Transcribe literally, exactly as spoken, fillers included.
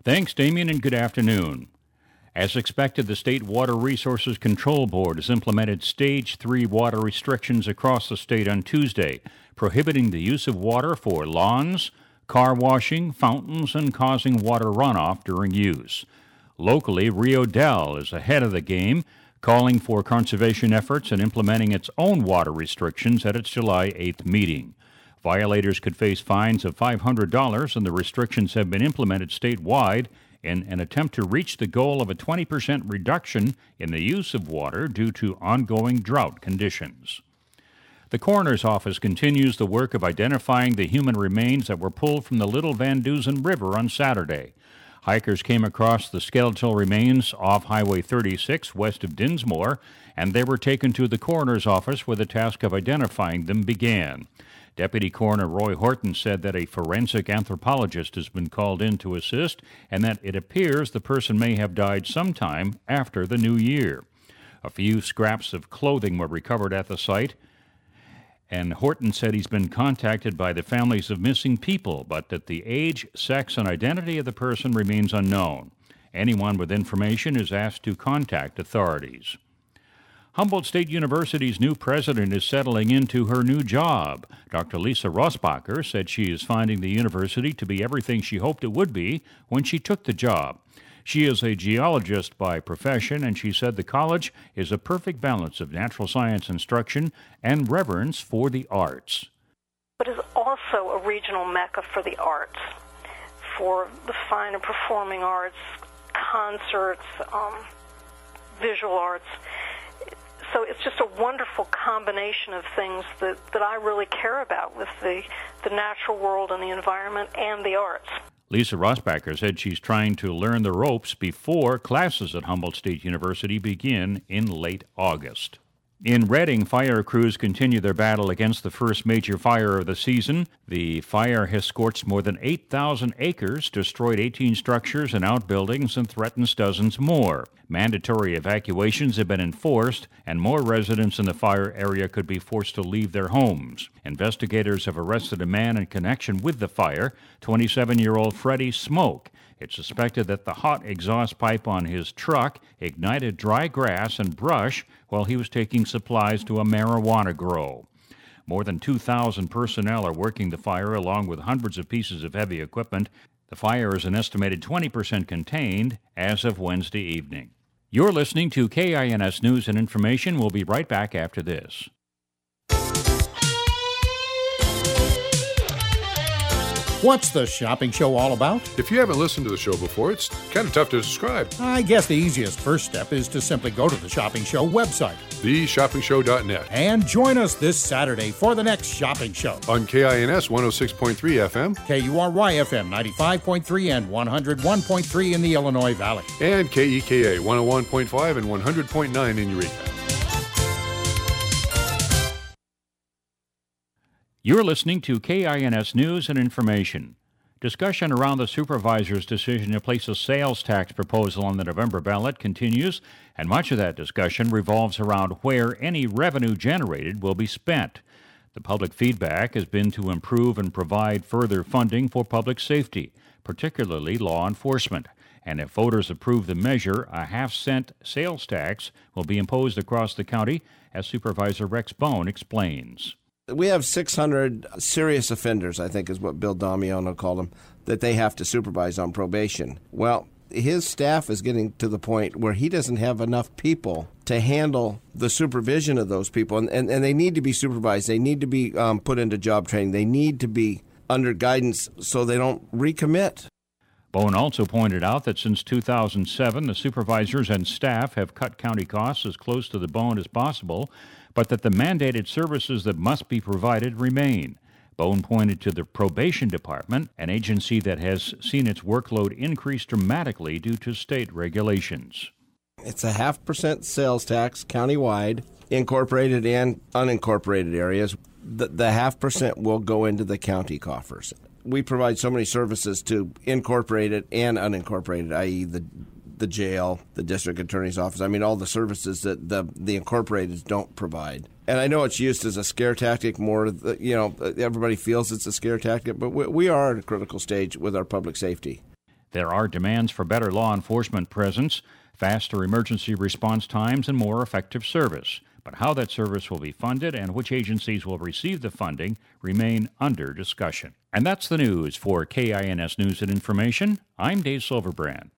Thanks, Damien, and good afternoon. As expected, the State Water Resources Control Board has implemented Stage three water restrictions across the state on Tuesday, prohibiting the use of water for lawns, car washing, fountains, and causing water runoff during use. Locally, Rio Dell is ahead of the game, calling for conservation efforts and implementing its own water restrictions at its July eighth meeting. Violators could face fines of five hundred dollars, and the restrictions have been implemented statewide in an attempt to reach the goal of a twenty percent reduction in the use of water due to ongoing drought conditions. The coroner's office continues the work of identifying the human remains that were pulled from the Little Van Dusen River on Saturday. Hikers came across the skeletal remains off Highway thirty-six west of Dinsmore, and they were taken to the coroner's office where the task of identifying them began. Deputy Coroner Roy Horton said that a forensic anthropologist has been called in to assist and that it appears the person may have died sometime after the new year. A few scraps of clothing were recovered at the site, and Horton said he's been contacted by the families of missing people, but that the age, sex, and identity of the person remains unknown. Anyone with information is asked to contact authorities. Humboldt State University's new president is settling into her new job. Doctor Lisa Rossbacher said she is finding the university to be everything she hoped it would be when she took the job. She is a geologist by profession, and she said the college is a perfect balance of natural science instruction and reverence for the arts. But is also a regional mecca for the arts, for the fine and performing arts, concerts, um, visual arts. So it's just a wonderful combination of things that, that I really care about with the, the natural world and the environment and the arts. Lisa Rossbacher said she's trying to learn the ropes before classes at Humboldt State University begin in late August. In Reading, fire crews continue their battle against the first major fire of the season. The fire has scorched more than eight thousand acres, destroyed eighteen structures and outbuildings, and threatens dozens more. Mandatory evacuations have been enforced, and more residents in the fire area could be forced to leave their homes. Investigators have arrested a man in connection with the fire, twenty-seven-year-old Freddie Smoke. It's suspected that the hot exhaust pipe on his truck ignited dry grass and brush while he was taking supplies to a marijuana grow. More than two thousand personnel are working the fire, along with hundreds of pieces of heavy equipment. The fire is an estimated twenty percent contained as of Wednesday evening. You're listening to K I N S News and Information. We'll be right back after this. What's the shopping show all about? If you haven't listened to the show before, it's kind of tough to describe. I guess the easiest first step is to simply go to the Shopping Show website, the shopping show dot net, and join us this Saturday for the next shopping show. On K I N S one oh six point three F M, K U R Y F M ninety-five point three and one oh one point three in the Illinois Valley, and K E K A one oh one point five and one hundred point nine in Eureka. You're listening to K I N S News and Information. Discussion around the supervisor's decision to place a sales tax proposal on the November ballot continues, and much of that discussion revolves around where any revenue generated will be spent. The public feedback has been to improve and provide further funding for public safety, particularly law enforcement. And if voters approve the measure, a half-cent sales tax will be imposed across the county, as Supervisor Rex Bone explains. We have six hundred serious offenders, I think is what Bill Damiano called them, that they have to supervise on probation. Well, his staff is getting to the point where he doesn't have enough people to handle the supervision of those people, and, and, and they need to be supervised. They need to be um, put into job training. They need to be under guidance so they don't recommit. Bone also pointed out that since two thousand seven, the supervisors and staff have cut county costs as close to the bone as possible, but that the mandated services that must be provided remain. Bone pointed to the Probation Department, an agency that has seen its workload increase dramatically due to state regulations. It's a half percent sales tax countywide, incorporated and unincorporated areas. The, the half percent will go into the county coffers. We provide so many services to incorporated and unincorporated, that is the the jail, the district attorney's office. I mean, all the services that the the incorporated don't provide. And I know it's used as a scare tactic more, you know, everybody feels it's a scare tactic, but we, we are at a critical stage with our public safety. There are demands for better law enforcement presence, faster emergency response times, and more effective service. But how that service will be funded and which agencies will receive the funding remain under discussion. And that's the news for K I N S News and Information. I'm Dave Silverbrand.